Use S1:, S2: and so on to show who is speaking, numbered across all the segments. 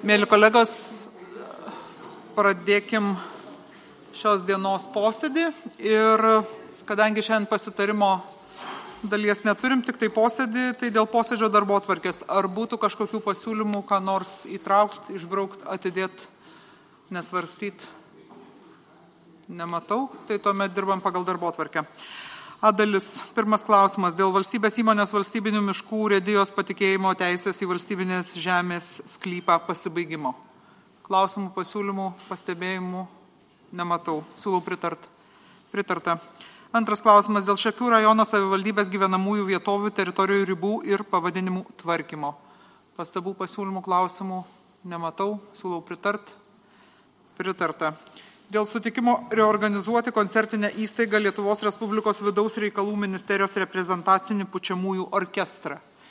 S1: Mėly kolegos, pradėkim šios dienos posėdį ir kadangi šiandien pasitarimo dalies neturim, tik tai posėdį, tai dėl posėdžio darbotvarkės. Ar būtų kažkokių pasiūlymų, ką nors įtraukti, išbraukti, atidėti, nesvarstyti? Nematau, tai tuomet dirbam pagal darbotvarkę. A dalis. Pirmas klausimas. Dėl valstybės įmonės valstybinių miškų urėdijos patikėjimo teisės į valstybinės žemės sklypą pasibaigimo. Klausimų, pasiūlymų, pastebėjimų nematau. Siūlau pritarta. Antras klausimas. Dėl Šakių rajono savivaldybės gyvenamųjų vietovių, teritorijų ribų ir pavadinimų tvarkymo. Pastabų, pasiūlymų, klausimų nematau. Siūlau pritarta. Dėl sutikimo reorganizuoti koncertinę įstaigą Lietuvos Respublikos vidaus reikalų ministerijos reprezentacinį pučiamųjų orkestrą.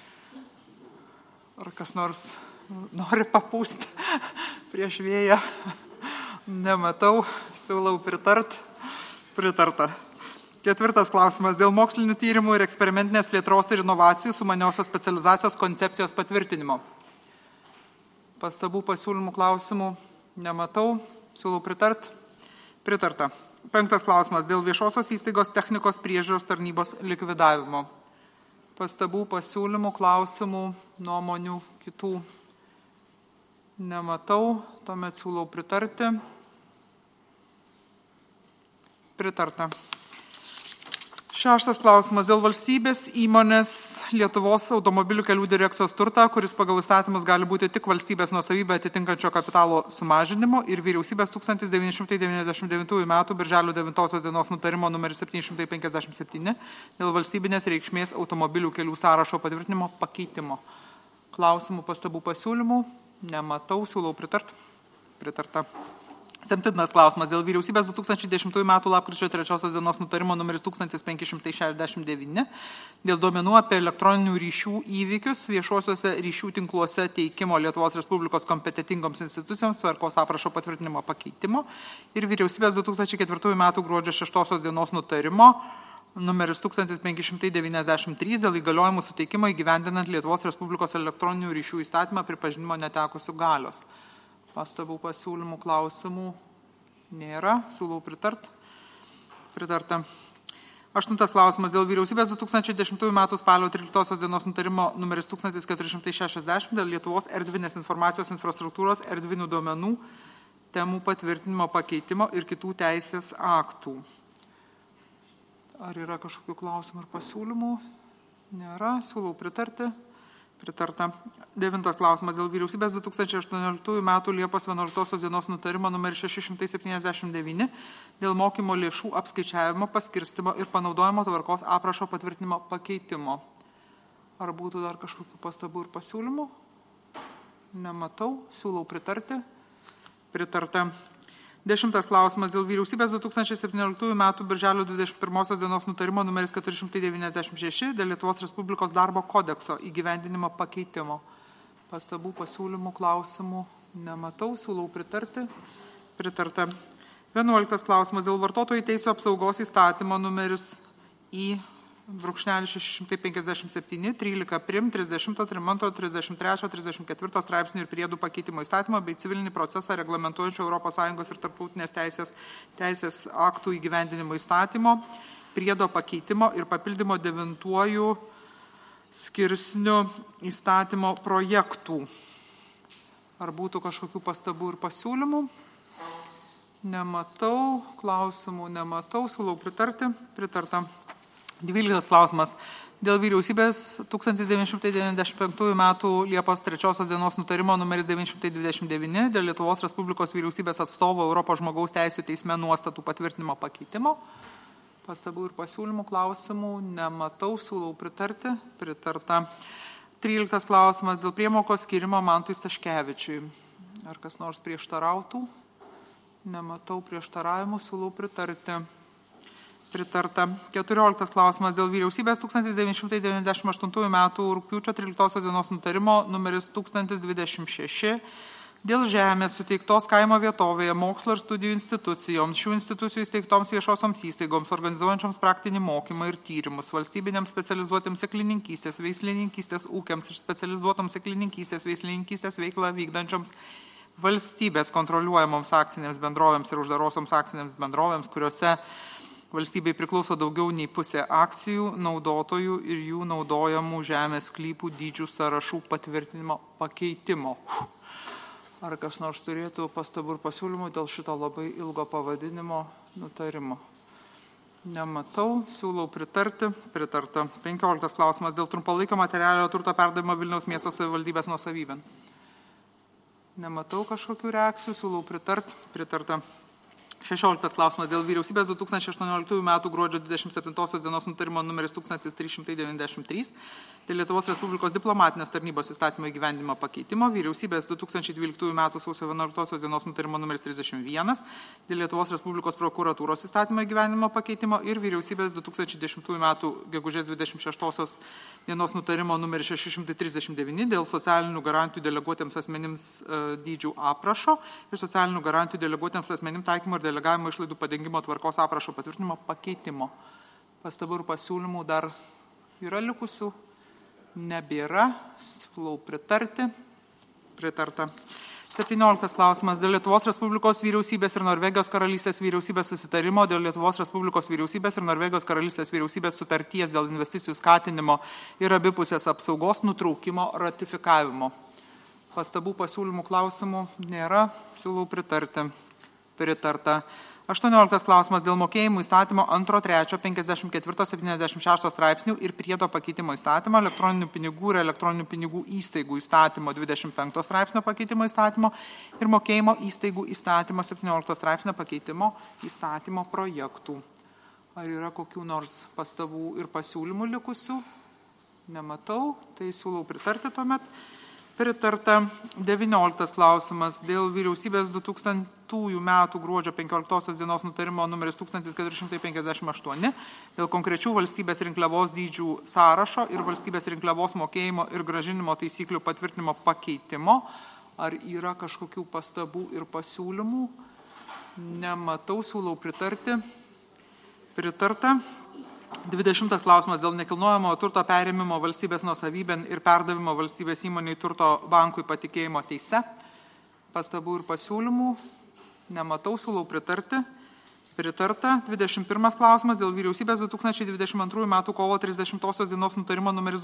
S1: Ar kas nors nori papūsti prieš vėją? Nematau, siūlau pritarta. Ketvirtas klausimas. Dėl mokslinių tyrimų ir eksperimentinės plėtros ir inovacijų sumaniosios specializacijos koncepcijos patvirtinimo. Pastabų, pasiūlymų, klausimų nematau, siūlau pritarta. Penktas klausimas. Dėl viešosios įstaigos technikos priežiūros tarnybos likvidavimo. Pastabų, pasiūlymų, klausimų, nuomonių, kitų nematau. Tuomet siūlau pritarta. Šeštas klausimas. Dėl valstybės įmonės Lietuvos automobilių kelių direkcijos turtą, kuris pagal įstatymus gali būti tik valstybės nuosavybė atitinkančio kapitalo sumažinimo ir vyriausybės 1999 m. birželio 9 dienos nutarimo numeris 757 dėl valstybinės reikšmės automobilių kelių sąrašo patvirtinimo pakeitimo. Klausimų, pastabų, pasiūlymų nematau, siūlau pritarta. Septintas klausimas. Dėl vyriausybės 2010 m. lapkričio 3 dienos nutarimo numeris 1569 dėl duomenų apie elektroninių ryšių įvykius viešuosiuose ryšių tinkluose teikimo Lietuvos Respublikos kompetentingoms institucijoms tvarkos aprašo patvirtinimo pakeitimo ir vyriausybės 2004 m. gruodžio 6 dienos nutarimo numeris 1593 dėl įgaliojimų suteikimo įgyvendinant Lietuvos Respublikos elektroninių ryšių įstatymą pripažinimo netekusių galios. Pastabų, pasiūlymų, klausimų nėra. Siūlau pritarta. Aštuntas klausimas. Dėl vyriausybės 2010 m. spalio 13 dienos nutarimo numeris 1460 dėl Lietuvos erdvinės informacijos infrastruktūros erdvinių duomenų temų patvirtinimo pakeitimo ir kitų teisės aktų. Ar yra kažkokių klausimų ir pasiūlymų? Nėra. Siūlau pritarta. Devintas klausimas. Dėl vyriausybės 2018 m. Liepos 11 dienos nutarimo numeris 679 dėl mokymo lėšų apskaičiavimo, paskirstimo ir panaudojimo tvarkos aprašo patvirtinimo pakeitimo. Ar būtų dar kažkokių pastabų ir pasiūlymų? Nematau. Siūlau pritarta. Dešimtas klausimas. Dėl vyriausybės 2017 m. birželio 21 dienos nutarimo numeris 496 dėl Lietuvos Respublikos darbo kodekso įgyvendinimo pakeitimo. Pastabų, pasiūlymų, klausimų nematau. Siūlau pritarta. 11 klausimas. Dėl vartotojų teisių apsaugos įstatymo numeris I/657, 13 prim, 30, 33, 34 straipsnių ir priedų pakeitimo įstatymo bei civilinį procesą reglamentuojančio ES ir tarptautinės teisės aktų įgyvendinimo įstatymo, priedo pakeitimo ir papildymo 9 skirsnių įstatymo projektų. Ar būtų kažkokių pastabų ir pasiūlymų? Nematau, klausimų nematau, siūlau pritarta. 12 klausimas. Dėl vyriausybės 1995 m. Liepos 3 dienos nutarimo numeris 929 dėl Lietuvos Respublikos vyriausybės atstovo Europos žmogaus teisių teisme nuostatų patvirtinimo pakeitimo. Pastabų ir pasiūlymų, klausimų nematau, siūlau pritarta. 13 klausimas. Dėl priemokos skirimo Mantui Staškevičiui. Ar kas nors prieštarautų? Nematau prieštaravimų, siūlau pritarta. 14 klausimas. Dėl vyriausybės 1998 m. rugpjūčio 13 dienos nutarimo numeris 1026 dėl žemės suteiktos kaimo vietovėje mokslo ir studijų institucijoms, šių institucijų įsteigtoms viešosioms įstaigoms, organizuojančioms praktinį mokymą ir tyrimus, valstybinėms specializuotėms seklininkystės, veislininkystės ūkiams ir specializuotoms seklininkystės, veislininkystės veiklą vykdančioms valstybės kontroliuojamoms akcinėms bendrovėms ir uždarosioms akcinėms bendrovėms, kuriuose valstybei priklauso daugiau nei pusė akcijų, naudotojų ir jų naudojamų žemės sklypų dydžių sąrašų patvirtinimo pakeitimo. Ar kas nors turėtų pastabų ir pasiūlymų dėl šito labai ilgo pavadinimo nutarimo? Nematau, siūlau pritarti. Pritarta. 15 klausimas dėl trumpalaikio materialiojo turto perdavimo Vilniaus miesto savivaldybės nuosavybėn. Nematau kažkokių reakcijų, siūlau pritarti. Pritarta. 16 klausimas dėl vyriausybės 2018 m. gruodžio 27 dienos nutarimo numeris 1393 dėl Lietuvos Respublikos diplomatinės tarnybos įstatymo įgyvendinimo pakeitimo, vyriausybės 2012 m. sausio 11 dienos nutarimo numeris 31 dėl Lietuvos Respublikos prokuratūros įstatymo įgyvendinimo pakeitimo ir vyriausybės 2010 m. gegužės 26 dienos nutarimo numeris 639 dėl socialinių garantijų deleguotiems asmenims dydžių aprašo ir socialinių garantijų deleguotiems asmenims taikymo ir delegavimo išlaidų padengimo tvarkos aprašo patvirtinimo pakeitimo. Pastabų ir pasiūlymų dar yra likusių? Nebėra. Siūlau pritarti. Pritarta. 17 klausimas dėl Lietuvos Respublikos vyriausybės ir Norvegijos karalystės vyriausybės susitarimo dėl Lietuvos Respublikos vyriausybės ir Norvegijos karalystės vyriausybės sutarties dėl investicijų skatinimo ir abipusės apsaugos nutraukimo ratifikavimo. Pastabų pasiūlymų klausimų nėra. Siūlau pritarti. Pritarta. 18 klausimas dėl mokėjimų įstatymo 2, 3, 54, 76 straipsnių ir priedo pakeitimo įstatymo, elektroninių pinigų ir elektroninių pinigų įstaigų įstatymo 25 straipsnio pakeitimo įstatymo ir mokėjimo įstaigų įstatymo 17 straipsnio pakeitimo įstatymo projektų. Ar yra kokių nors pastabų ir pasiūlymų likusių? Nematau, tai siūlau pritarti tuomet. Pritarta. 19 klausimas dėl vyriausybės 2000 m. gruodžio 15 dienos nutarimo numeris 1458 dėl konkrečių valstybės rinkliavos dydžių sąrašo ir valstybės rinkliavos mokėjimo ir grąžinimo taisyklių patvirtinimo pakeitimo. Ar yra kažkokių pastabų ir pasiūlymų? Nematau, siūlau pritarti. Pritarta. 20 klausimas dėl nekilnojamo turto perėmimo valstybės nuosavybėn ir perdavimo valstybės įmoniai turto bankui patikėjimo teise. Pastabų ir pasiūlymų nematau, siūlau pritarti. Pritarta. 21 klausimas dėl vyriausybės 2022 m. kovo 30 dienos nutarimo numeris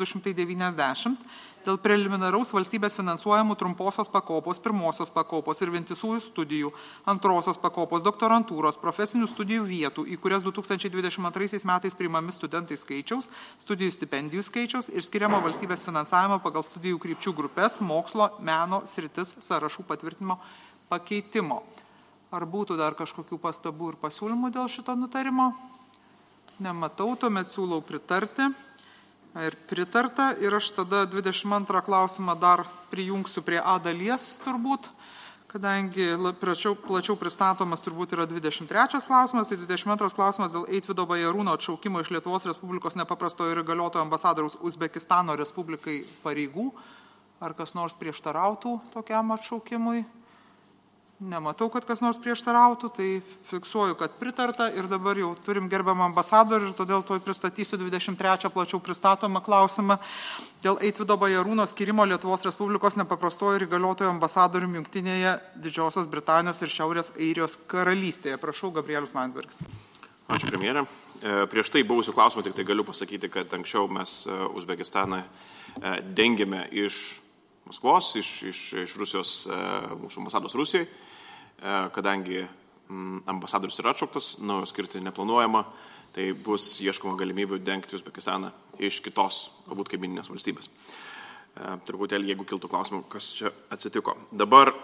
S1: 290 dėl preliminaraus valstybės finansuojamų trumposios pakopos, pirmosios pakopos ir vientisųjų studijų, antrosios pakopos, doktorantūros, profesinių studijų vietų, į kurias 2022 metais priimami studentai skaičiaus, studijų stipendijų skaičiaus ir skiriamo valstybės finansavimo pagal studijų krypčių grupės, mokslo, meno, sritis, sąrašų patvirtinimo pakeitimo. Ar būtų dar kažkokių pastabų ir pasiūlymų dėl šito nutarimo? Nematau, tuomet siūlau pritarti. Ir pritarta. Ir aš tada 22 klausimą dar prijungsiu prie A dalies turbūt, kadangi plačiau pristatomas turbūt yra 23 klausimas, tai 22 klausimas dėl Eitvydo Bajarūno atšaukimo iš Lietuvos Respublikos nepaprastojo ir įgaliotojo ambasadoriaus Uzbekistano Respublikai pareigų. Ar kas nors prieštarautų tokiam atšaukimui? Nematau, kad kas nors prieštarautų, tai fiksuoju, kad pritarta ir dabar jau turim gerbiamą ambasadorių ir todėl tuoj pristatysiu 23 plačiau pristatomą klausimą dėl Eitvydo Bajarūno skirimo Lietuvos Respublikos nepaprastojo ir įgaliotojo ambasadorium Jungtinėje Didžiosios Britanijos ir Šiaurės Airijos karalystėje. Prašau, Gabrielius Landsbergis.
S2: Ačiū, premjerė. Prieš tai buvusių klausimų tik tai galiu pasakyti, kad anksčiau mes Uzbekistaną dengėme iš Maskvos, iš Rusijos, mūsų ambasados Rusijoje. Kadangi ambasadorius yra atšauktas, skirti neplanuojama, tai bus ieškoma galimybių dengti Uzbekistaną iš kitos, galbūt kaimyninės valstybės. Truputėlį, jeigu kiltų klausimų, kas čia atsitiko. Dabar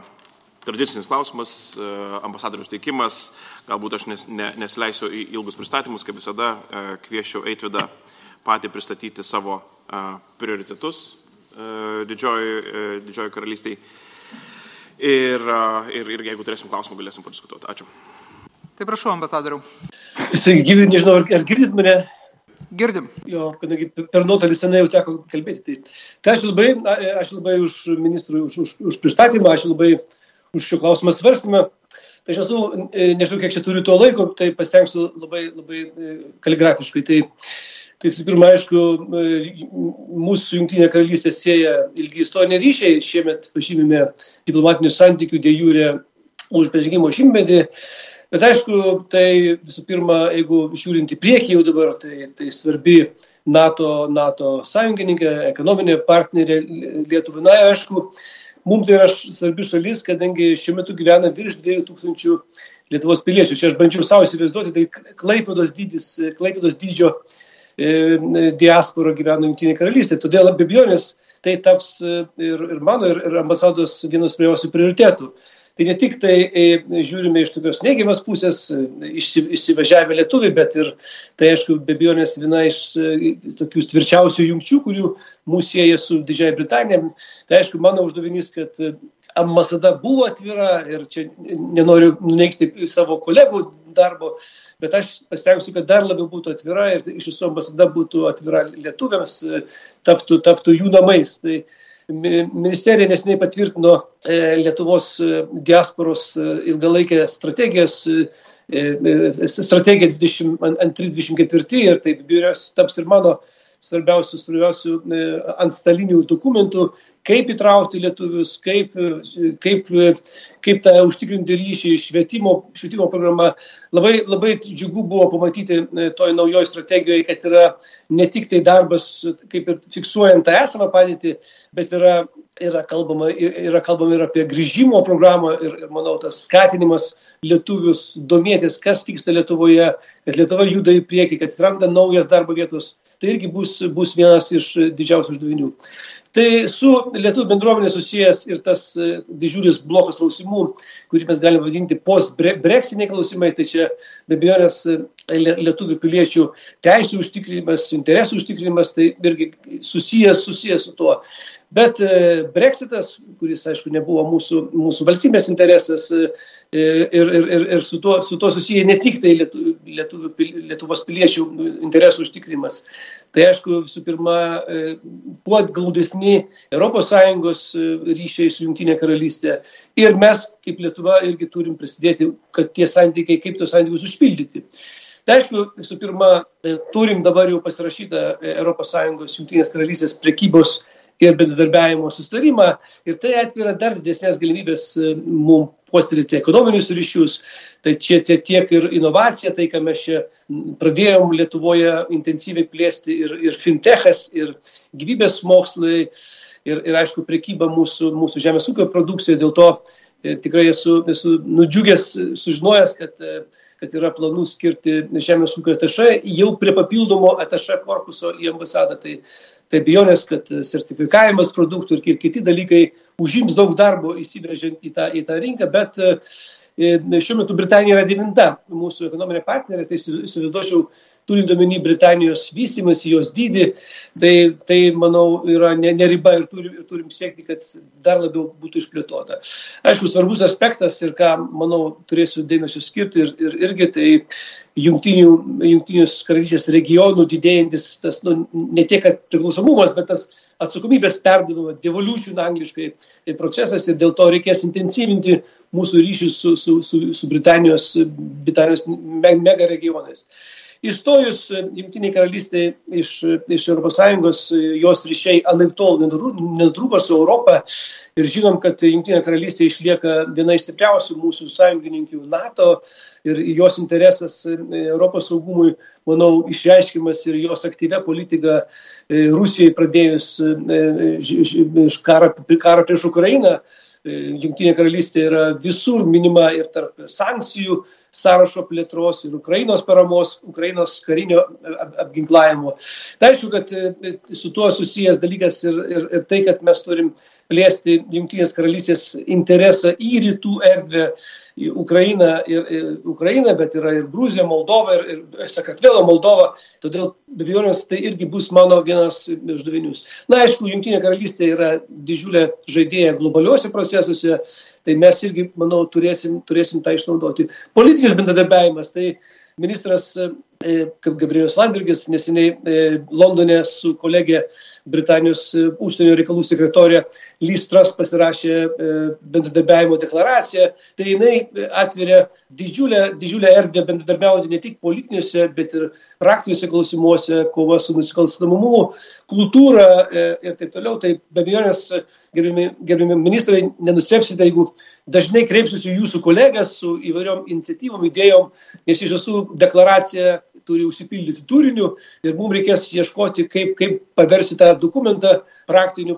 S2: tradicinis klausimas, ambasadorius teikimas, galbūt aš nesileisiu į ilgus pristatymus, kaip visada kvieščiau Eitvydą patį pristatyti savo prioritetus Didžioji karalystėje. Ir jeigu turėsim klausimų, galėsim padiskutuoti. Ačiū.
S1: Tai prašau, ambasadoriau.
S3: Sveiki, gyvi, nežinau, ar girdit mane?
S1: Girdim.
S3: Jo, kadangi per nuotolį senai jau teko kalbėti. Tai aš labai už ministrui už pristatymą, aš labai už šio klausimą svarstymą. Tai aš esu, nežinau, kiek čia turiu to laiko, tai pasitengsiu labai kaligrafiškai. Tai visų pirma, aišku, mūsų Jungtinė karalystė sieja ilgi istoriniai ryšiai. Šiemet pažymime diplomatinių santykių de jure užmezgimo šimtmetį. Bet aišku, tai visų pirma, jeigu žiūrint į priekį jau dabar, tai svarbi NATO sąjungininkė, ekonominė partnerė Lietuvai. Na, aišku, mums tai yra svarbi šalis, kadangi šiuo metu gyvena virš 2000 Lietuvos piliečių. Čia aš bandžiau savo įsivaizduoti, tai Klaipėdos dydžio diaspora gyvena Jungtinė karalystė. Todėl be abejonės tai taps ir mano, ir ambasados vienas svarbiausių prioritetų. Tai ne tik tai žiūrime iš tokios neigiamas pusės, išsivažiavę lietuviai, bet ir tai, aišku, be abejonės viena iš tokių tvirčiausių jungčių, kurių mūsų sieja su Didžiąja Britanija. Tai, aišku, mano uždavinys, kad ambasada buvo atvira ir čia nenoriu nuneigti savo kolegų darbo, bet aš pasitengsiu, kad dar labiau būtų atvira ir iš viso ambasada būtų atvira lietuviams, taptų jų namais. Tai ministerija neseniai patvirtino Lietuvos diasporos ilgalaikę strategiją 22-24 ir taip biuras taps ir mano svarbiausių antstalinių dokumentų, kaip įtraukti lietuvius, kaip tą užtikrinti ryšį, švietimo programa. Labai džiugu buvo pamatyti toj naujoj strategijoje, kad yra ne tik tai darbas, kaip ir fiksuojant tą esamą padėtį, bet yra kalbama ir apie grįžimo programą ir manau, tas skatinimas lietuvius domėtis, kas vyksta Lietuvoje, kad Lietuva juda į priekį, kad atsiranda naujas darbo vietos. Tai irgi bus vienas iš didžiausių uždavinių. Tai su lietuvių bendruomenė susijęs ir tas didžiulis blokas klausimų, kurį mes galime vadinti post-brexitiniai klausimai, tai čia be abejonės lietuvių piliečių teisių užtikrinimas, interesų užtikrinimas, tai irgi susijęs su tuo. Bet Brexitas, kuris, aišku, nebuvo mūsų valstybės interesas ir su to susiję ne tik tai Lietuvos piliečių interesų užtikrinimas. Tai, aišku, visų pirma, kuo glaudesni ES ryšiai su Jungtinė karalystė. Ir mes, kaip Lietuva, irgi turim prisidėti, kad tie santykiai, kaip tos santykius užpildyti. Tai, aišku, visų pirma, turim dabar jau pasirašytą ES Jungtinės karalystės prekybos ir bendradarbiavimo sustarimą, ir tai atvira dar didesnės galimybės mums puoselėti ekonominius ryšius. Tai čia tiek ir inovacija, tai ką mes čia pradėjom Lietuvoje intensyviai plėsti, ir fintechas, ir gyvybės mokslai, ir aišku, prekyba mūsų žemės ūkio produkcijoje. Dėl to tikrai esu nudžiugęs, sužinojęs, kad yra planų skirti žemės ūkio atašė jau prie papildomo atašė korpuso į ambasadą. Tai abejonės, kad sertifikavimas produktų ir kiti dalykai užims daug darbo įsiveržiant į tą rinką, bet šiuo metu Britanija yra 9 mūsų ekonominė partnerė, tai įsivaizduočiau, turint omeny Britanijos vystymąsi, jos dydį, tai manau, yra ne riba ir turim siekti, kad dar labiau būtų išplėtota. Aišku, svarbus aspektas ir ką, manau, turėsiu dėmesio skirti ir irgi tai Jungtinės karalystės regionų didėjantis tas, ne tiek, kad priklausomumas, bet tas atsakomybės perdavimo, devolution angliškai procesas, ir dėl to reikės intensyvinti mūsų ryšius su Britanijos mega regionais. Įstojus Jungtiniai karalystė iš ES, jos ryšiai anaiptol nenutrūko su Europą, ir žinom, kad Jungtinė karalystė išlieka viena iš stipriausių mūsų sąjungininkių NATO, ir jos interesas Europos saugumui, manau, išreiškimas ir jos aktyvia politika Rusijai pradėjus karą prieš Ukrainą. Jungtinė karalystė yra visur minima ir tarp sankcijų sąrašo plėtros ir Ukrainos paramos, Ukrainos karinio apginklavimo. Tai aišku, kad su tuo susijęs dalykas ir tai, kad mes turim plėsti Jungtinės karalystės interesą į rytų erdvę, į Ukrainą, bet yra ir Gruzija, Moldova ir Sakartvelo Moldova. Todėl be abejonės tai irgi bus mano vienas uždavinius. Na, aišku, Jungtinė karalystė yra didžiulė žaidėja globaliuose procesuose, tai mes irgi, manau, turėsim tą išnaudoti. Politinis bendradarbiavimas, tai ministras kaip Gabrielius Landsbergis neseniai Londone su kolegė Britanijos užsienio reikalų sekretorė Liz Truss pasirašė bendradarbiavimo deklaraciją, tai jinai atveria didžiulę erdvę bendradarbiauti ne tik politiniuose, bet ir praktiniuose klausimuose, kova su nusikalstamumu, kultūra ir taip toliau. Tai be abejonės, gerbiami ministrai, nenustebsite, jeigu dažnai kreipsiuosi jūsų kolegas su įvairiom iniciatyvom, idėjom, nes iš tiesų deklaracija turi užsipildyti turiniu ir mums reikės ieškoti, kaip paversti tą dokumentą praktiniu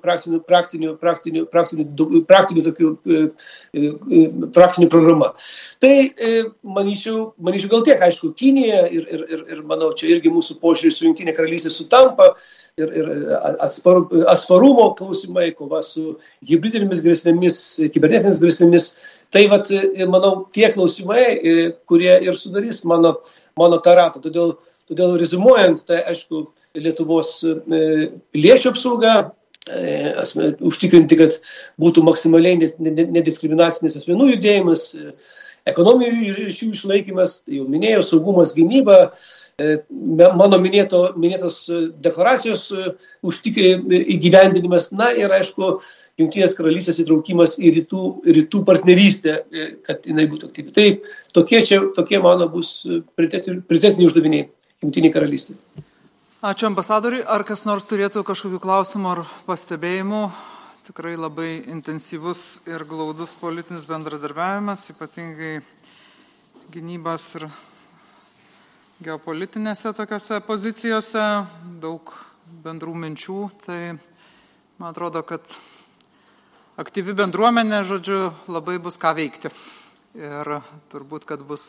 S3: programą. Tai manyčiau gal tiek, aišku, Kinija ir manau, čia irgi mūsų požiūrį su Jungtinė karalystė sutampa ir atsparumo klausimai, kova su hibridinėmis grėsmėmis, kibernetinėmis grėsmėmis. Tai manau, tie klausimai, kurie ir sudarys mano tą ratą. Todėl rezumuojant, tai aišku, Lietuvos piliečių apsauga, užtikrinti, kad būtų maksimaliai nediskriminacinis asmenų judėjimas, ekonominių ryšių išlaikymas, tai jau minėjau, saugumas, gynyba, mano minėtos deklaracijos įgyvendinimas, na ir aišku, Jungtinės karalystės įtraukimas į rytų partnerystę, kad jinai būtų aktyvi. Tai tokie mano bus prioritetiniai uždaviniai Jungtinė karalystė.
S1: Ačiū ambasadoriui. Ar kas nors turėtų kažkokių klausimų ar pastebėjimų? Tikrai labai intensyvus ir glaudus politinis bendradarbiavimas, ypatingai gynybos ir geopolitinėse tokiose pozicijose, daug bendrų minčių. Tai man atrodo, kad aktyvi bendruomenė, žodžiu, labai bus ką veikti. Ir turbūt, kad bus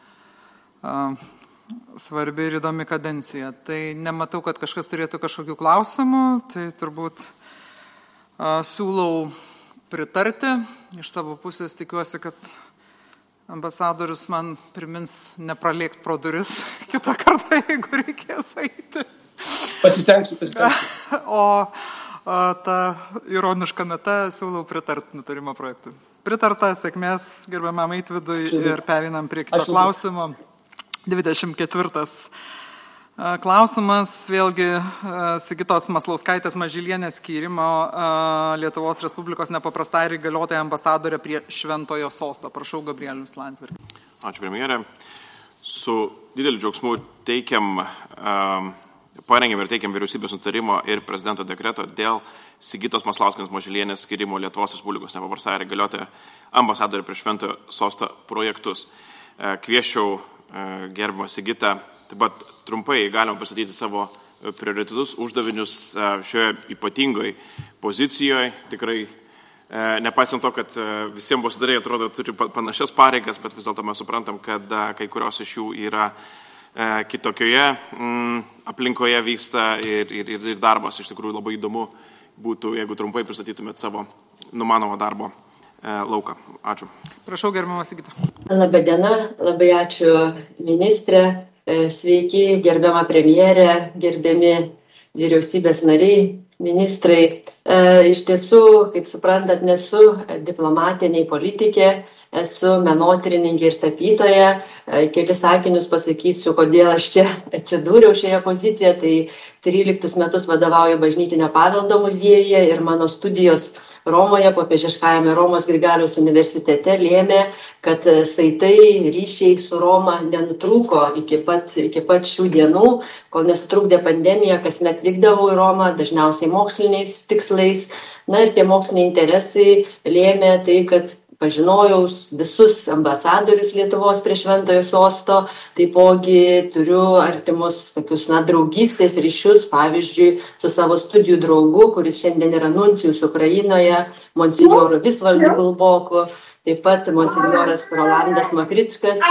S1: svarbi ir įdomi kadencija. Tai nematau, kad kažkas turėtų kažkokių klausimų, tai turbūt siūlau pritarti. Iš savo pusės tikiuosi, kad ambasadorius man primins nepralėkti pro duris kitą kartą, jeigu reikės eiti.
S3: Pasistengsiu.
S1: O tą ironišką natą siūlau pritarti nutarimo projektui. Pritarta, sėkmės gerbiamam Eitvydui ir perinam prie kito klausimo. 24 klausimas, vėlgi Sigitos Maslauskaitės Mažylienės skyrimo Lietuvos Respublikos nepaprastai ir įgaliotai ambasadorė prie Šventojo sosto. Prašau, Gabrielius Landsbergis.
S2: Ačiū, premjerė. Su dideliu džiaugsmu parengėm ir teikiam vyriausybės nutarimo ir prezidento dekreto dėl Sigitos Maslauskaitės Mažylienės skyrimo Lietuvos Respublikos nepaprastai ir įgaliotai ambasadorė prie Šventojo sosto projektus. Kvieščiau gerbiamą Sigitą, taip pat trumpai galima pristatyti savo prioritetus, uždavinius šioje ypatingoje pozicijoje. Tikrai nepaisant to, kad visiems bosidarai atrodo turi panašias pareigas, bet vis dėlto mes suprantam, kad kai kurios iš jų yra kitokioje aplinkoje vyksta ir darbas. Iš tikrųjų labai įdomu būtų, jeigu trumpai pristatytumėt savo numanomą darbo lauką. Ačiū.
S1: Prašau, gerbiama Sigita.
S4: Labadiena, labai ačiū ministrė, sveiki, gerbiama premjerė, gerbiami vyriausybės nariai, ministrai. Iš tiesų, kaip suprantat, nesu diplomatė nei politikė, esu menotyrininkė ir tapytoja. Kelis sakinius pasakysiu, kodėl aš čia atsidūriau šioje pozicijoje. Tai 13 metus vadovauju Bažnytinio paveldo muziejuje ir mano studijos Romoje, popiežiškajame Romos Grigaliaus universitete lėmė, kad saitai, ryšiai su Roma nenutrūko iki pat šių dienų, kol nesutrukdė pandemija, kasmet vykdavau į Romą, dažniausiai moksliniais tikslais. Na ir tie moksliniai interesai lėmė tai, kad pažinojau visus ambasadorius Lietuvos prie Šventojo sosto, taipogi turiu artimus tokius draugystės ryšius, pavyzdžiui, su savo studijų draugu, kuris šiandien yra nuncijus Ukrainoje, monsinjoru Visvaldu Kulboku, taip pat monsinjoras Rolandas Makrickas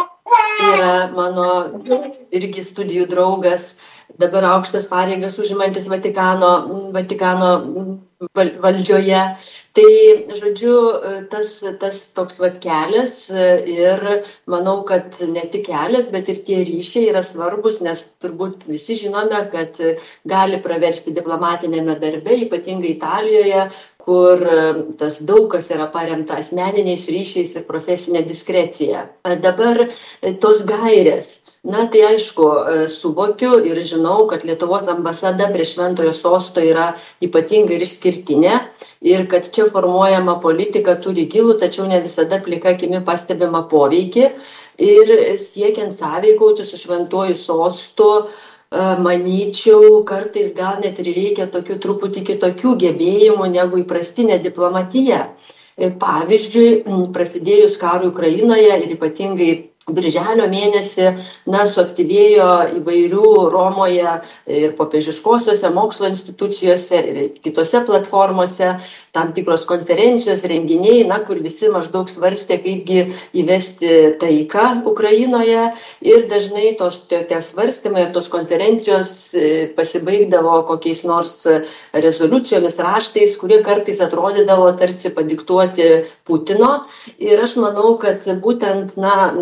S4: yra mano irgi studijų draugas, dabar aukštas pareigas užimantis Vatikano valdžioje. Tai, žodžiu, tas toks kelias ir manau, kad ne tik kelias, bet ir tie ryšiai yra svarbus, nes turbūt visi žinome, kad gali praversti diplomatinėme darbe, ypatingai Italijoje, kur tas daug kas yra paremta asmeniniais ryšiais ir profesinė diskrecija. Dabar tos gairės. Na, tai aišku, suvokiu ir žinau, kad Lietuvos ambasada prie Šventojo Sosto yra ypatinga ir išskirtinė ir kad čia formuojama politika turi gilų, tačiau ne visada plika akimi pastebimą poveikį. Ir siekiant sąveikauti su Šventuoju Sostu, manyčiau, kartais gal net ir reikia tokių truputį kitokių gebėjimų negu įprastinė diplomatija. Pavyzdžiui, prasidėjus karui Ukrainoje ir ypatingai Birželio mėnesį, suaktyvėjo įvairių Romoje ir popiežiškosiuose mokslo institucijose ir kitose platformose tam tikros konferencijos, renginiai, kur visi maždaug svarstė, kaipgi įvesti taiką Ukrainoje ir dažnai tie svarstymai ir tos konferencijos pasibaigdavo kokiais nors rezoliucijomis, raštais, kurie kartais atrodydavo tarsi padiktuoti Putino. Ir aš manau, kad būtent,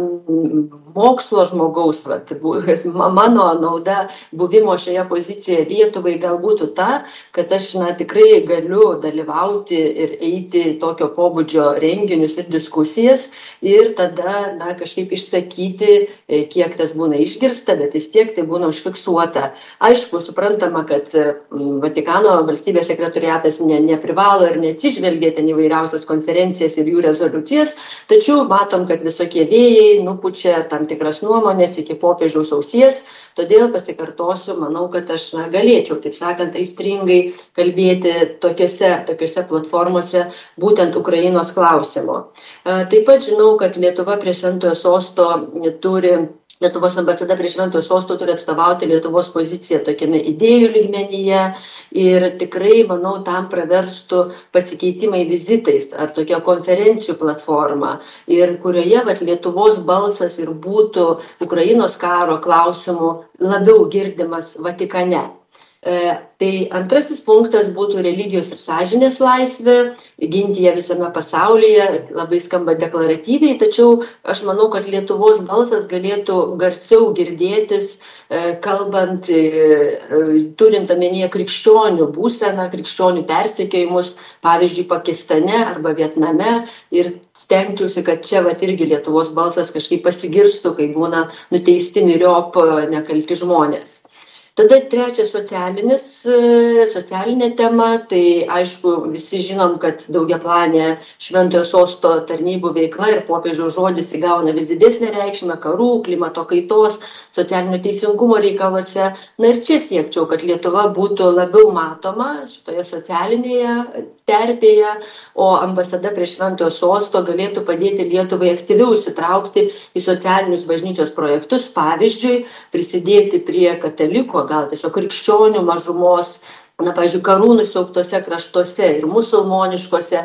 S4: mokslo žmogaus, mano nauda buvimo šioje pozicijoje Lietuvai gal būtų ta, kad aš tikrai galiu dalyvauti ir eiti tokio pobūdžio renginius ir diskusijas ir tada kažkaip išsakyti, kiek tas būna išgirsta, bet vis tiek tai būna užfiksuota. Aišku, suprantama, kad Vatikano valstybės sekretoriatas neprivalo ir neatsižvelgia ten įvairiausias konferencijas ir jų rezoliucijas, tačiau matom, kad visokie vėjai nupučia tam tikras nuomonės iki popiežiaus ausies, todėl pasikartosiu, manau, kad aš galėčiau, taip sakant, aistringai kalbėti tokiose platformose būtent Ukrainos klausimu. Taip pat žinau, kad Lietuva prie Šventojo Sosto Lietuvos ambasada prie Šventojo Sosto turi atstovauti Lietuvos poziciją tokiame idėjų lygmenyje ir tikrai, manau, tam praverstų pasikeitimai vizitais ar tokia konferencijų platforma ir kurioje Lietuvos balsas ir būtų Ukrainos karo klausimų labiau girdimas Vatikane. Tai antrasis punktas būtų religijos ir sąžinės laisvė, ginti ją visame pasaulyje, labai skamba deklaratyviai, tačiau aš manau, kad Lietuvos balsas galėtų garsiau girdėtis, kalbant, turint omenyje krikščionių būseną, krikščionių persekiojimus, pavyzdžiui, Pakistane arba Vietname ir stengčiausi, kad čia irgi Lietuvos balsas kažkaip pasigirstų, kai būna nuteisti myriop nekalti žmonės. Tada trečias socialinė tema, tai aišku, visi žinom, kad daugiaplanė Šventojo Sosto tarnybų veikla ir popiežiaus žodis įgauna vis didesnę reikšmę karų, klimato kaitos, socialinio teisingumo reikaluose. Na ir čia siekčiau, kad Lietuva būtų labiau matoma šitoje socialinėje terpėje, o ambasada prie Šventojo Sosto galėtų padėti Lietuvai aktyviau įsitraukti į socialinius bažnyčios projektus, pavyzdžiui, prisidėti prie katalikų, gal tiesiog krikščionių mažumos, pavyzdžiui, karų nusiaubtose kraštuose ir musulmoniškose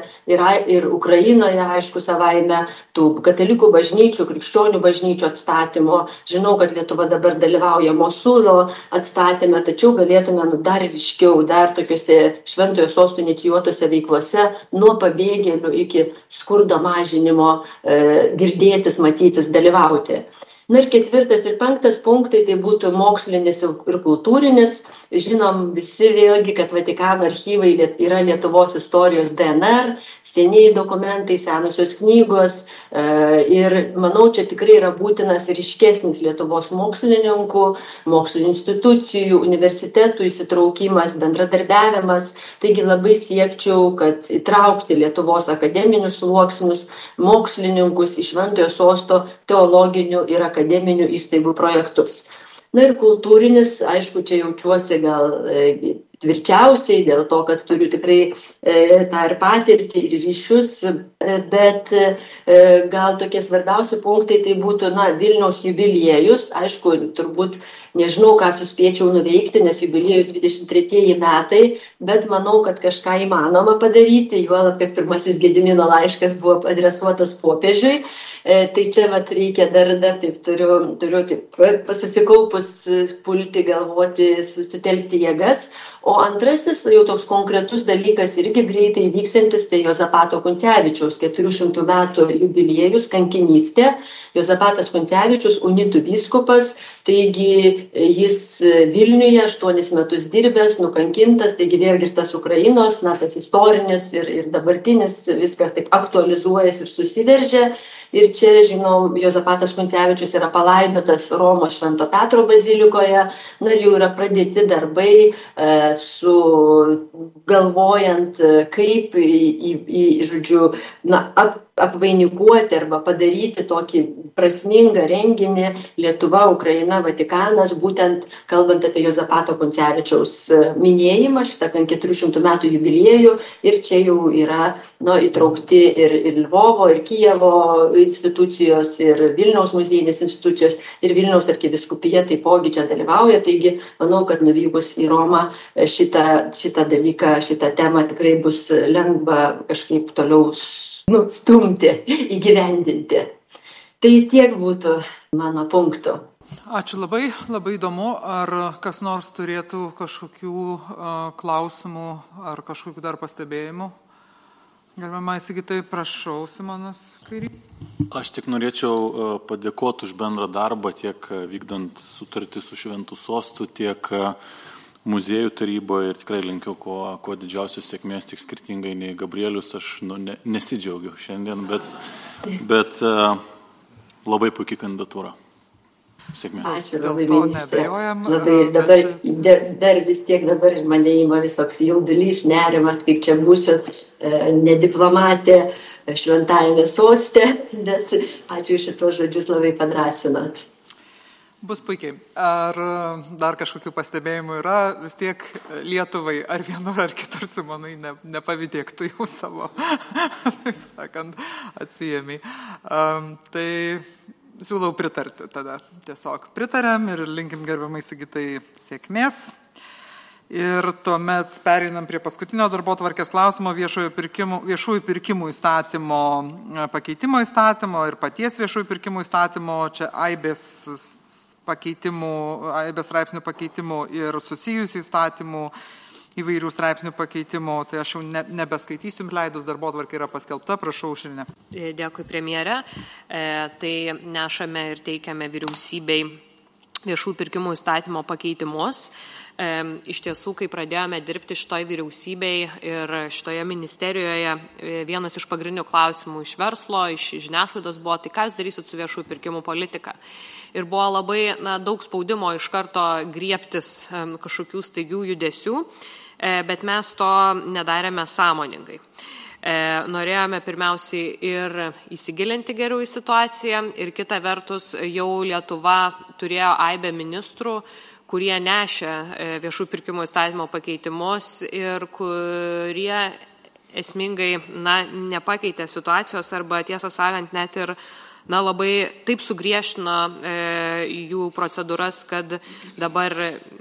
S4: ir Ukrainoje, aišku, savaime tų katalikų bažnyčių, krikščionių bažnyčių atstatymo. Žinau, kad Lietuva dabar dalyvauja Mosulo atstatyme, tačiau galėtume dar ryškiau, dar tokiuose Šventojo Sosto inicijuotose veiklose nuo pabėgėlių iki skurdo mažinimo girdėtis, matytis, dalyvauti. Na ir ketvirtas ir penktas punktai tai būtų mokslinis ir kultūrinis. Žinom visi vėlgi, kad Vatikano archyvai yra Lietuvos istorijos DNR, senieji dokumentai, senosios knygos ir manau, čia tikrai yra būtinas ir ryškesnis Lietuvos mokslininkų, mokslo institucijų, universitetų įsitraukimas, bendradarbiavimas. Taigi labai siekčiau, kad įtraukti Lietuvos akademinius sluoksnius, mokslininkus į Šventojo Sosto teologinių ir akademinių įstaigų projektus. Na ir kultūrinis, aišku, čia jaučiuosi gal tvirčiausiai dėl to, kad turiu tikrai tą ir patirtį ir ryšius, bet gal tokie svarbiausi punktai tai būtų, Vilniaus jubiliejus, aišku, turbūt nežinau, ką suspėčiau nuveikti, nes jubiliejus 23 metai, bet manau, kad kažką įmanoma padaryti, juolab, kad pirmasis Gedimino laiškas buvo adresuotas popiežiui, tai čia reikia dar taip turiu susikaupus pulti, galvoti, susitelkti jėgas. O antrasis, jau toks konkretus dalykas irgi greitai vyksantis, tai Juozapato Kuncevičiaus 400 metų jubiliejus, kankinystė. Juozapatas Kuncevičius, unitų vyskupas, taigi jis Vilniuje 8 metus dirbęs, nukankintas, taigi vėlgi tas Ukrainos, tas istorinis ir dabartinis viskas taip aktualizuojas ir susiveržia. Ir čia, žinom, Juozapatas Kuncevičius yra palaidotas Romos Švento Petro bazilikoje, ir jau yra pradėti darbai su galvojant, kaip žodžiu, apvainikuoti arba padaryti tokį prasmingą renginį Lietuva, Ukraina, Vatikanas, būtent kalbant apie Juozapato Kuncevičiaus minėjimą, šitą 400 metų jubiliejų, ir čia jau yra įtraukti ir Lvovo, ir Kijevo institucijos, ir Vilniaus muziejinės institucijos, ir Vilniaus arkivyskupija taipogi čia dalyvauja, taigi manau, kad nuvykus į Romą šitą dalyką, šitą temą tikrai bus lengva kažkaip toliau stumti, įgyvendinti. Tai tiek būtų mano punktų.
S1: Ačiū labai, labai įdomu. Ar kas nors turėtų kažkokių klausimų ar kažkokių dar pastebėjimų? Gerbiamai Sigitai, prašau, Simonas Kairys.
S5: Aš tik norėčiau padėkoti už bendrą darbą, tiek vykdant sutartį su Šventu Sostu, tiek muziejų taryboje, ir tikrai linkiu kuo didžiausios sėkmės, tik skirtingai nei Gabrielius, aš nesidžiaugiu šiandien, bet labai puikiai kandidatūra. Sėkmės.
S4: Ačiū labai, ministrė. Dar vis tiek dabar mane įma visoks jaudulys, nerimas, kaip čia būsiu nediplomatė šventajame soste, bet ačiū šitos žodžius, labai padrąsinat.
S1: Bus puikiai. Ar dar kažkokių pastebėjimų yra? Vis tiek Lietuvai ar vienur ar kitur Simonai nepavydėktų jau savo, taip sakant, atsijėmiai. Tai siūlau pritarti tada. Tiesiog pritarėm ir linkim gerbiamai Sigitai sėkmės. Ir tuomet pereinam prie paskutinio darbotvarkės klausimo viešųjų pirkimų įstatymo pakeitimo įstatymo ir paties viešųjų pirkimų įstatymo. Čia aibės straipsnių pakeitimų ir susijusių įstatymų įvairių straipsnių pakeitimų. Tai aš jau nebeskaitysiu, leidus darbotvarkė yra paskelbta. Prašau, Aušrinė.
S6: Dėkui, premjerė. Tai nešame ir teikiame vyriausybei viešųjų pirkimų įstatymo pakeitimus. Iš tiesų, kai pradėjome dirbti šitoj vyriausybei ir šitoje ministerijoje, vienas iš pagrindinių klausimų iš verslo, iš žiniasklaidos buvo, tai ką jūs darysit su viešųjų pirkimų politika. Ir buvo labai daug spaudimo iš karto griebtis kažkokių staigių judesių, bet mes to nedarėme sąmoningai. Norėjome pirmiausiai ir įsigilinti geriau į situaciją ir kita vertus jau Lietuva turėjo aibę ministrų, kurie nešė viešųjų pirkimų įstatymo pakeitimus ir kurie esmingai nepakeitė situacijos arba tiesą sakant net ir labai taip sugriežtino jų procedūras, kad dabar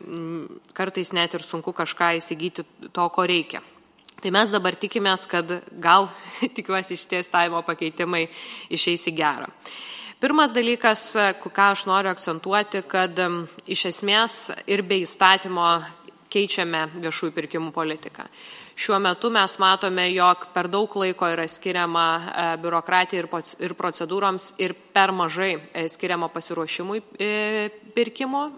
S6: kartais net ir sunku kažką įsigyti to, ko reikia. Tai mes dabar tikimės, kad tikiuosi šitie įstatymo pakeitimai išeis į gerą. Pirmas dalykas, ką aš noriu akcentuoti, kad iš esmės ir be įstatymo keičiame viešųjų pirkimų politiką. Šiuo metu mes matome, jog per daug laiko yra skiriama biurokratijai ir procedūroms ir per mažai skiriama pasiruošimui pirkimo.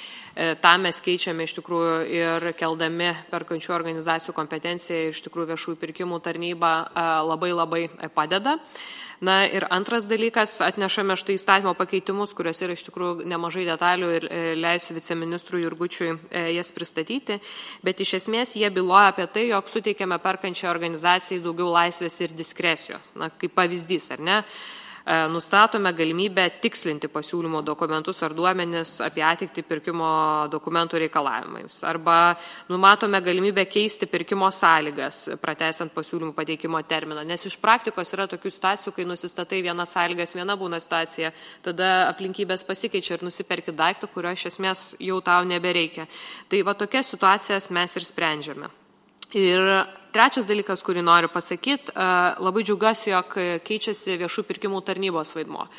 S6: Tą mes keičiame iš tikrųjų ir keldami perkančių organizacijų kompetenciją ir iš tikrųjų viešųjų pirkimų tarnyba labai padeda. Ir antras dalykas, atnešame štai įstatymo pakeitimus, kuriuos yra iš tikrųjų nemažai detalių ir leisiu viceministrui Jurgučiui jas pristatyti, bet iš esmės jie byloja apie tai, jog suteikiame perkančiai organizacijai daugiau laisvės ir diskrecijos. Kaip pavyzdys, ar ne? Nustatome galimybę tikslinti pasiūlymo dokumentus ar duomenis apie atitikti pirkimo dokumentų reikalavimais. Arba numatome galimybę keisti pirkimo sąlygas, pratęsiant pasiūlymų pateikimo terminą. Nes iš praktikos yra tokių situacijų, kai nusistatai vienas sąlygas, viena būna situacija, tada aplinkybės pasikeičia ir nusiperki daiktą, kurio iš esmės jau tau nebereikia. Tai tokias situacijas mes ir sprendžiame. Ir trečias dalykas, kurį noriu pasakyti, labai džiaugiuosi, jog keičiasi viešų pirkimų tarnybos vaidmuo.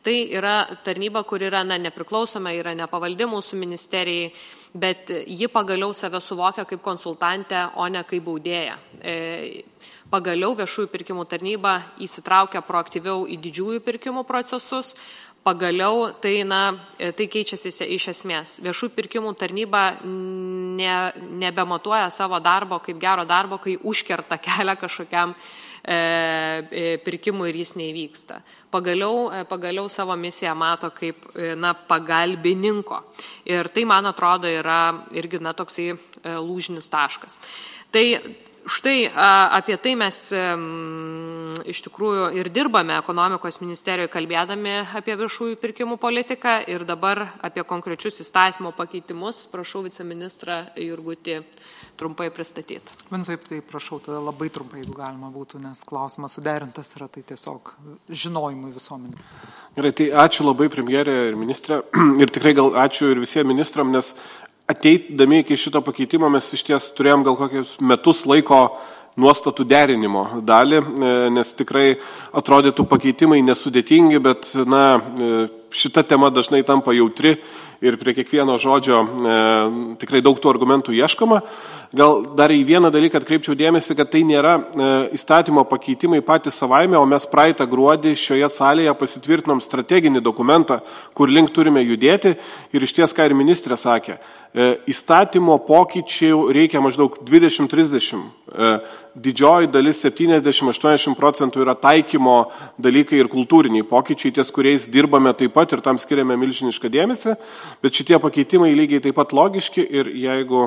S6: Tai yra tarnyba, kur yra nepriklausoma, yra nepavaldi mūsų ministerijai, bet ji pagaliau save suvokia kaip konsultantę, o ne kaip baudėja. Pagaliau viešųjų pirkimų tarnyba įsitraukia proaktyviau į didžiųjų pirkimų procesus. Pagaliau tai keičiasi iš esmės. Viešųjų pirkimų tarnyba nebematuoja savo darbo kaip gero darbo, kai užkerta kelią kažkokiam pirkimui ir jis neįvyksta. Pagaliau savo misiją mato kaip pagalbininko. Ir tai, man atrodo, yra irgi toksai lūžinis taškas. Tai štai apie tai mes iš tikrųjų ir dirbame ekonomikos ministerijoje, kalbėdami apie viešųjų pirkimų politiką ir dabar apie konkrečius įstatymo pakeitimus. Prašau viceministrą Jurgutį trumpai pristatyti.
S1: Vincai, tai prašau, tada labai trumpai, jeigu galima būtų, nes klausimas suderintas yra, tai tiesiog žinojimui visuomenė.
S7: Gerai, tai ačiū labai premjerė ir ministrė ir tikrai gal ačiū ir visiems ministram, nes ateidami iki šito pakeitimo mes iš ties turėjom gal kokius metus laiko nuostatų derinimo dalį, nes tikrai atrodytų pakeitimai nesudėtingi, bet šita tema dažnai tampa jautri ir prie kiekvieno žodžio tikrai daug tų argumentų ieškoma. Gal dar į vieną dalyką atkreipčiau dėmesį, kad tai nėra įstatymo pakeitimai patys savaime, o mes praeitą gruodį šioje salėje pasitvirtinom strateginį dokumentą, kur link turime judėti ir iš ties, ką ir ministrė sakė, įstatymo pokyčių reikia maždaug 20-30. Didžioji dalis 70-80% yra taikymo dalykai ir kultūriniai pokyčiai, ties kuriais dirbame taip pat ir tam skiriame milžinišką dėmesį, bet šitie pakeitimai lygiai taip pat logiški ir jeigu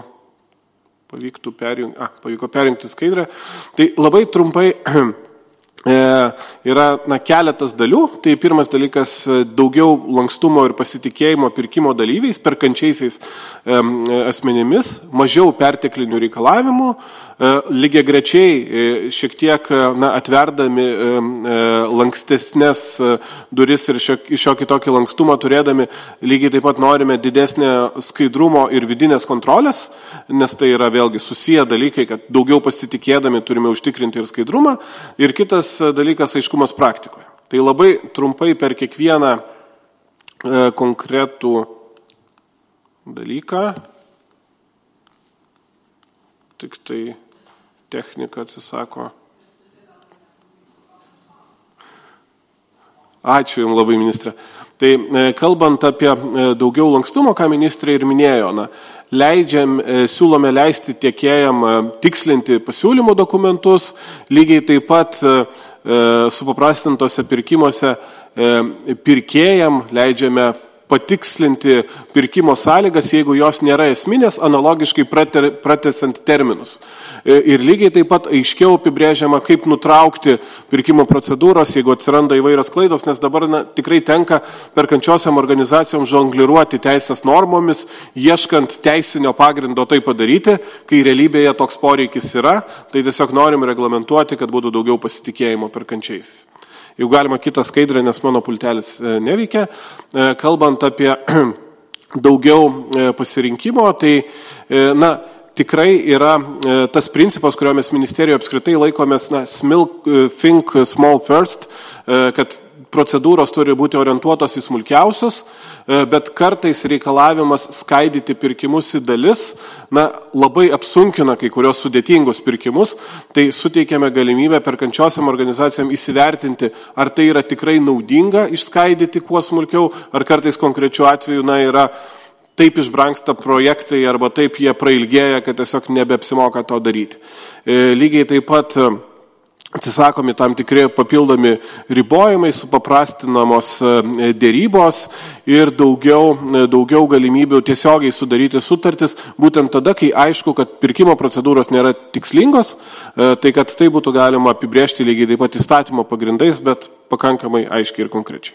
S7: pavyko perjungti skaidrę, tai labai trumpai yra keletas dalių. Tai pirmas dalykas – daugiau lankstumo ir pasitikėjimo pirkimo dalyviais, perkančiaisiais asmenimis, mažiau perteklinių reikalavimų, lygiagrečiai šiek tiek atverdami lankstesnės duris ir šiokį tokį lankstumą turėdami, lygiai taip pat norime didesnę skaidrumo ir vidinės kontrolės, nes tai yra vėlgi susiję dalykai, kad daugiau pasitikėdami turime užtikrinti ir skaidrumą. Ir kitas dalykas – aiškumas praktikoje. Tai labai trumpai per kiekvieną konkretų dalyką, tik tai technika atsisako. Ačiū Jums labai, ministrė. Tai kalbant apie daugiau lankstumo, ką ministrė ir minėjo, siūlome leisti tiekėjam tikslinti pasiūlymų dokumentus, lygiai taip pat supaprastintose pirkimuose pirkėjam leidžiame patikslinti pirkimo sąlygas, jeigu jos nėra esminės, analogiškai pratęsiant terminus. Ir lygiai taip pat aiškiau apibrėžiama, kaip nutraukti pirkimo procedūros, jeigu atsiranda įvairios klaidos, nes dabar tikrai tenka perkančiosiam organizacijom žongliruoti teisės normomis, ieškant teisinio pagrindo tai padaryti, kai realybėje toks poreikis yra, tai tiesiog norim reglamentuoti, kad būtų daugiau pasitikėjimo perkančiais. Jau galima kitą skaidrę, nes mano pultelis neveikia. Kalbant apie daugiau pasirinkimo, tai tikrai yra tas principas, kurio mes ministerijoje apskritai laikomės, think small first, kad procedūros turi būti orientuotos į smulkiausius, bet kartais reikalavimas skaidyti pirkimus į dalis, labai apsunkina kai kurios sudėtingus pirkimus, tai suteikiame galimybę perkančiosiam organizacijom įsivertinti, ar tai yra tikrai naudinga išskaidyti kuo smulkiau, ar kartais konkrečiu atveju yra taip išbrangsta projektai arba taip jie prailgėja, kad tiesiog nebeapsimoka to daryti. Lygiai taip pat atsisakomi tam tikri papildomi ribojimai, supaprastinamos dėrybos ir daugiau galimybių tiesiogiai sudaryti sutartis, būtent tada, kai aišku, kad pirkimo procedūros nėra tikslingos, tai kad tai būtų galima apibrėžti lygiai taip pat įstatymo pagrindais, bet pakankamai aiškiai ir konkrečiai.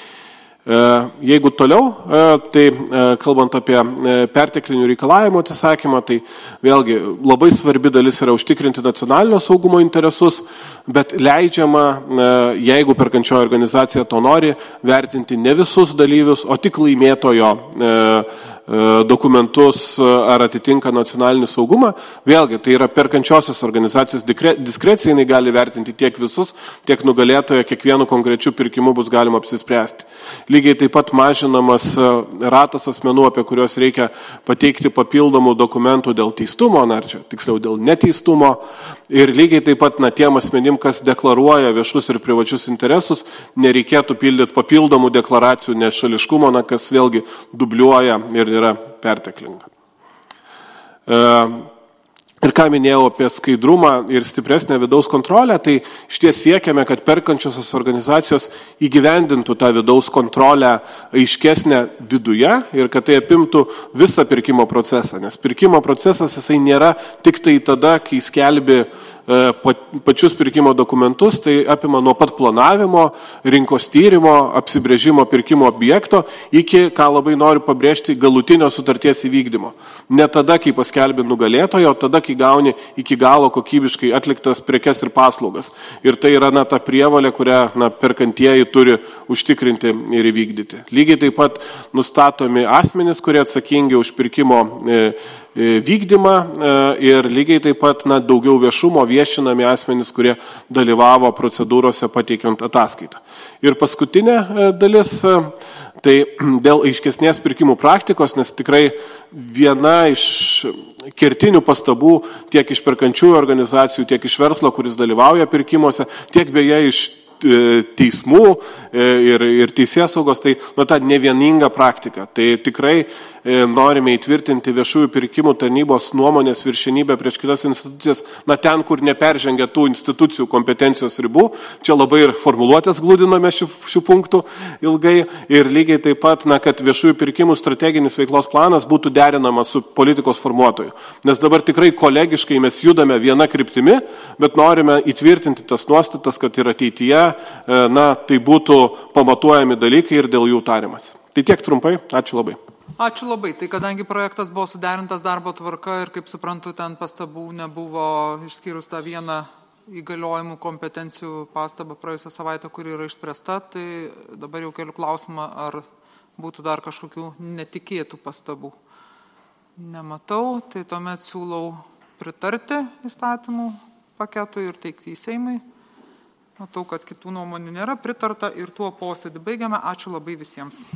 S7: Jeigu toliau, tai kalbant apie perteklinių reikalavimų atsisakymą, tai vėlgi labai svarbi dalis yra užtikrinti nacionalinio saugumo interesus, bet leidžiama, jeigu perkančioji organizacija to nori, vertinti ne visus dalyvius, o tik laimėtojo dokumentus ar atitinka nacionalinį saugumą. Vėlgi, tai yra perkančiosios organizacijos diskrecija, jinai gali vertinti tiek visus, tiek nugalėtoje, kiekvienu konkrečiu pirkimu bus galima apsispręsti. Lygiai taip pat mažinamas ratas asmenų, apie kuriuos reikia pateikti papildomų dokumentų dėl teistumo, ar čia tiksliau dėl neteistumo. Ir lygiai taip pat tiem asmenim, kas deklaruoja viešus ir privačius interesus, nereikėtų pildyti papildomų deklaracijų nešališkumo, kas vėlgi dubliuoja ir yra perteklinga. Ir ką minėjau apie skaidrumą ir stipresnę vidaus kontrolę, tai šties siekiame, kad perkančiosios organizacijos įgyvendintų tą vidaus kontrolę aiškesnę viduje ir kad tai apimtų visą pirkimo procesą. Nes pirkimo procesas jisai nėra tik tai tada, kai skelbi pačius pirkimo dokumentus, tai apima nuo pat planavimo, rinkos tyrimo, apsibrėžimo pirkimo objekto iki, ką labai noriu pabrėžti, galutinio sutarties įvykdymo. Ne tada, kai paskelbi nugalėtojo, o tada, kai gauni iki galo kokybiškai atliktas prekes ir paslaugas. Ir tai yra ta prievolė, kurią perkantieji turi užtikrinti ir įvykdyti. Lygiai taip pat nustatomi asmenys, kurie atsakingi už pirkimo vykdymą ir lygiai taip pat daugiau viešumo viešinami asmenys, kurie dalyvavo procedūrose pateikiant ataskaitą. Ir paskutinė dalis, tai dėl aiškesnės pirkimų praktikos, nes tikrai viena iš kertinių pastabų tiek iš perkančiųjų organizacijų, tiek iš verslo, kuris dalyvauja pirkimuose, tiek beje iš teismų ir teisėsaugos, tai ta nevieninga praktika. Tai tikrai norime įtvirtinti viešųjų pirkimų tarnybos nuomonės viršenybę prieš kitas institucijas, ten, kur neperžengia tų institucijų kompetencijos ribų. Čia labai ir formuluotės glūdiname šių punktų ilgai. Ir lygiai taip pat, kad viešųjų pirkimų strateginis veiklos planas būtų derinamas su politikos formuotoju. Nes dabar tikrai kolegiškai mes judame viena kryptimi, bet norime įtvirtinti tas nuostatas, kad ir ateityje tai būtų pamatuojami dalykai ir dėl jų tarimas. Tai tiek trumpai. Ačiū labai.
S1: Ačiū labai. Tai kadangi projektas buvo suderintas darbo tvarka ir, kaip suprantu, ten pastabų nebuvo išskyrus tą vieną įgaliojimų kompetencijų pastabą praėjusią savaitę, kuri yra išspręsta, tai dabar jau keliu klausimą, ar būtų dar kažkokių netikėtų pastabų. Nematau, tai tuomet siūlau pritarti įstatymų paketui ir teikti į Seimui. Matau, kad kitų nuomonių nėra, pritarta ir tuo posėdį baigiame. Ačiū labai visiems.